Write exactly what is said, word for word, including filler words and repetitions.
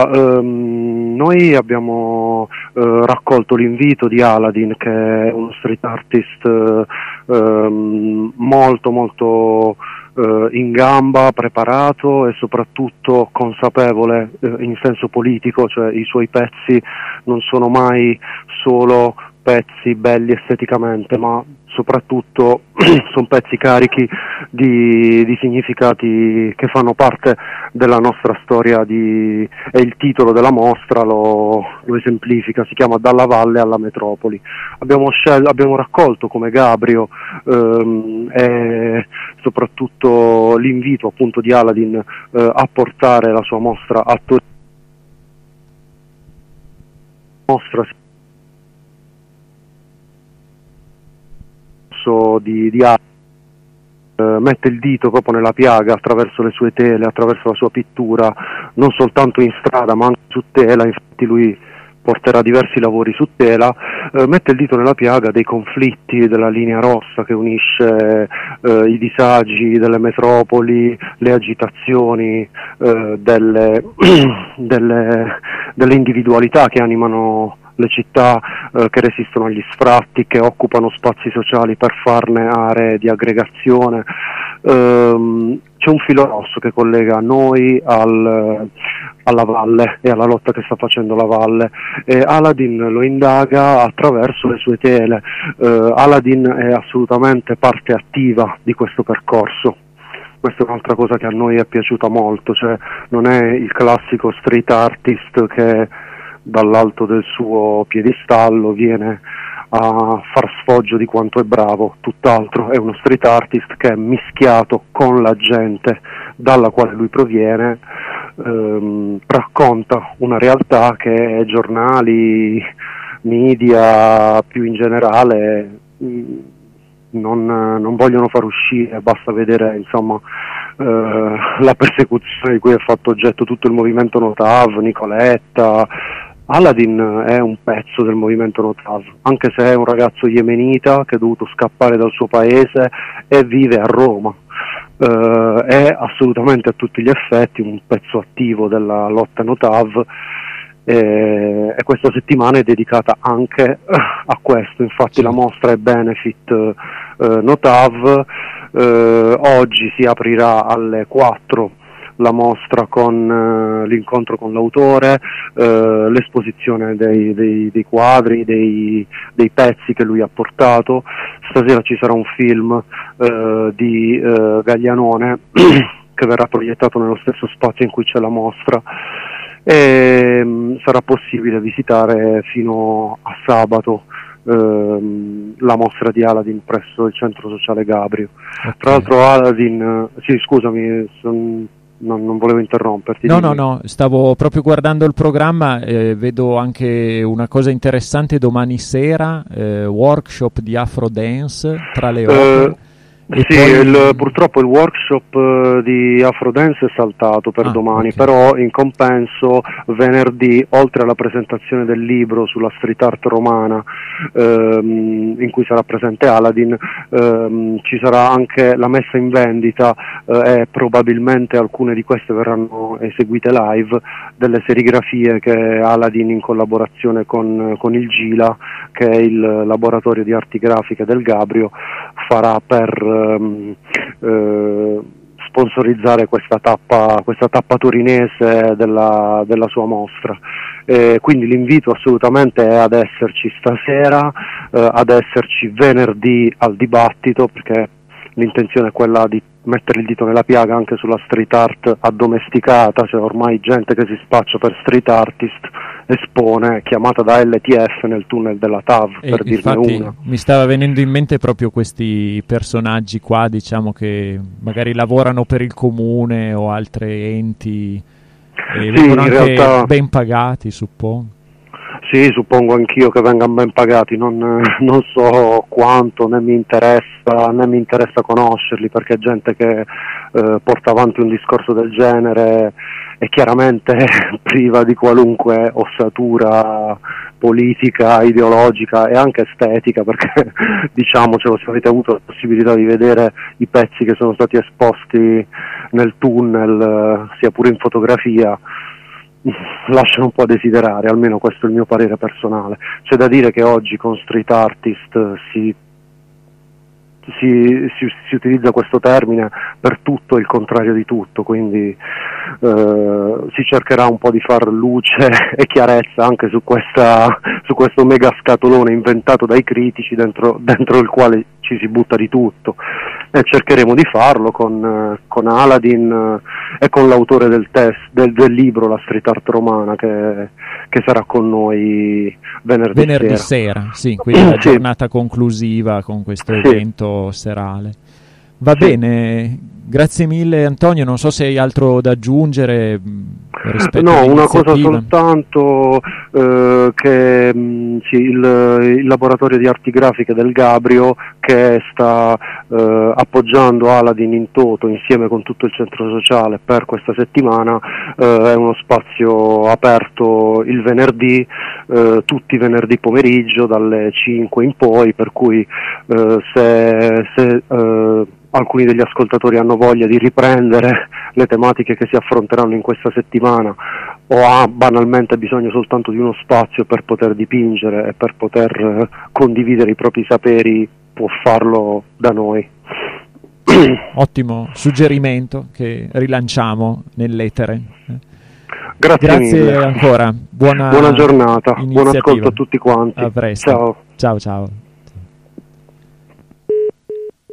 Um, noi abbiamo uh, raccolto l'invito di Aladdin, che è uno street artist uh, um, molto molto uh, in gamba, preparato e soprattutto consapevole uh, in senso politico, cioè i suoi pezzi non sono mai solo pezzi belli esteticamente, ma soprattutto sono pezzi carichi di, di significati che fanno parte della nostra storia, di, e il titolo della mostra lo, lo esemplifica, si chiama Dalla Valle alla Metropoli. Abbiamo, scel- abbiamo raccolto come Gabrio ehm, e soprattutto l'invito appunto di Aladdin eh, a portare la sua mostra a Torino. Mostra di, di uh, mette il dito proprio nella piaga attraverso le sue tele, attraverso la sua pittura, non soltanto in strada ma anche su tela. Infatti lui porterà diversi lavori su tela, uh, mette il dito nella piaga dei conflitti, della linea rossa che unisce uh, i disagi delle metropoli, le agitazioni, uh, delle, delle, delle individualità che animano le città, eh, che resistono agli sfratti, che occupano spazi sociali per farne aree di aggregazione. Ehm, c'è un filo rosso che collega noi al, alla valle e alla lotta che sta facendo la valle, e Aladdin lo indaga attraverso le sue tele. Eh, Aladdin è assolutamente parte attiva di questo percorso. Questa è un'altra cosa che a noi è piaciuta molto, cioè non è il classico street artist che dall'alto del suo piedistallo viene a far sfoggio di quanto è bravo, tutt'altro, è uno street artist che è mischiato con la gente dalla quale lui proviene, ehm, racconta una realtà che giornali, media più in generale mh, non, non vogliono far uscire. Basta vedere insomma eh, la persecuzione di cui è fatto oggetto tutto il movimento Notav, Nicoletta. Aladdin è un pezzo del movimento Notav, anche se è un ragazzo yemenita che è dovuto scappare dal suo paese e vive a Roma. Uh, è assolutamente a tutti gli effetti un pezzo attivo della lotta Notav, e, e questa settimana è dedicata anche a questo. Infatti sì. La mostra è Benefit uh, Notav. Uh, oggi si aprirà alle quattro la mostra con uh, l'incontro con l'autore, uh, l'esposizione dei, dei, dei quadri, dei, dei pezzi che lui ha portato. Stasera ci sarà un film uh, di uh, Gaglianone che verrà proiettato nello stesso spazio in cui c'è la mostra, e um, sarà possibile visitare fino a sabato Uh, la mostra di Aladdin presso il centro sociale Gabrio. Okay. Tra l'altro Aladdin, uh, sì scusami, son, non, non volevo interromperti. No, dimmi. no, no, stavo proprio guardando il programma, eh, vedo anche una cosa interessante domani sera, eh, workshop di Afro Dance tra le opere. Uh, Sì, poi... il, purtroppo il workshop uh, di Afro Dance è saltato per ah, domani, okay. Però in compenso venerdì, oltre alla presentazione del libro sulla street art romana, ehm, in cui sarà presente Aladdin, ehm, ci sarà anche la messa in vendita eh, e probabilmente alcune di queste verranno eseguite live, delle serigrafie che Aladdin, in collaborazione con, con il Gila, che è il laboratorio di arti grafiche del Gabrio, farà per ehm, eh, sponsorizzare questa tappa, questa tappa torinese della, della sua mostra. Eh, quindi l'invito assolutamente è ad esserci stasera, eh, ad esserci venerdì al dibattito, perché l'intenzione è quella di mettere il dito nella piaga anche sulla street art addomesticata, cioè ormai gente che si spaccia per street artist espone, chiamata da L T F nel tunnel della T A V, e per dirne una. Mi stava venendo in mente proprio questi personaggi qua, diciamo, che magari lavorano per il comune o altri enti e sì, vengono anche realtà... ben pagati, suppongo. Sì, suppongo anch'io che vengano ben pagati, non, non so quanto, né mi interessa, né mi interessa conoscerli, perché gente che eh, porta avanti un discorso del genere è chiaramente priva di qualunque ossatura politica, ideologica e anche estetica, perché diciamocelo, se avete avuto la possibilità di vedere i pezzi che sono stati esposti nel tunnel, sia pure in fotografia, lasciano un po' a desiderare, almeno questo è il mio parere personale. C'è da dire che oggi con street artist si Si, si, si utilizza questo termine per tutto e il contrario di tutto, quindi eh, si cercherà un po' di far luce e chiarezza anche su, questa, su questo mega scatolone inventato dai critici dentro, dentro il quale ci si butta di tutto, e cercheremo di farlo con, con Aladdin eh, e con l'autore del, test, del, del libro La Street Art Romana, che, che sarà con noi venerdì, venerdì sera. sera sì, quindi la sì. giornata conclusiva con questo sì. evento serale. Va sì. bene, grazie mille Antonio, non so se hai altro da aggiungere rispetto no, una cosa all'iniziativa. soltanto eh, che mh, sì, il, il laboratorio di arti grafiche del Gabrio, che sta eh, appoggiando Aladdin in toto insieme con tutto il centro sociale per questa settimana, eh, è uno spazio aperto il venerdì, eh, tutti i venerdì pomeriggio dalle cinque in poi, per cui eh, se, se eh, alcuni degli ascoltatori hanno voglia di riprendere le tematiche che si affronteranno in questa settimana, o ha banalmente bisogno soltanto di uno spazio per poter dipingere e per poter eh, condividere i propri saperi, può farlo da noi. Ottimo suggerimento che rilanciamo nell'etere. Grazie, Grazie mille. ancora, buona, buona giornata, iniziativa. buon ascolto a tutti quanti. A presto. Ciao. Ciao ciao.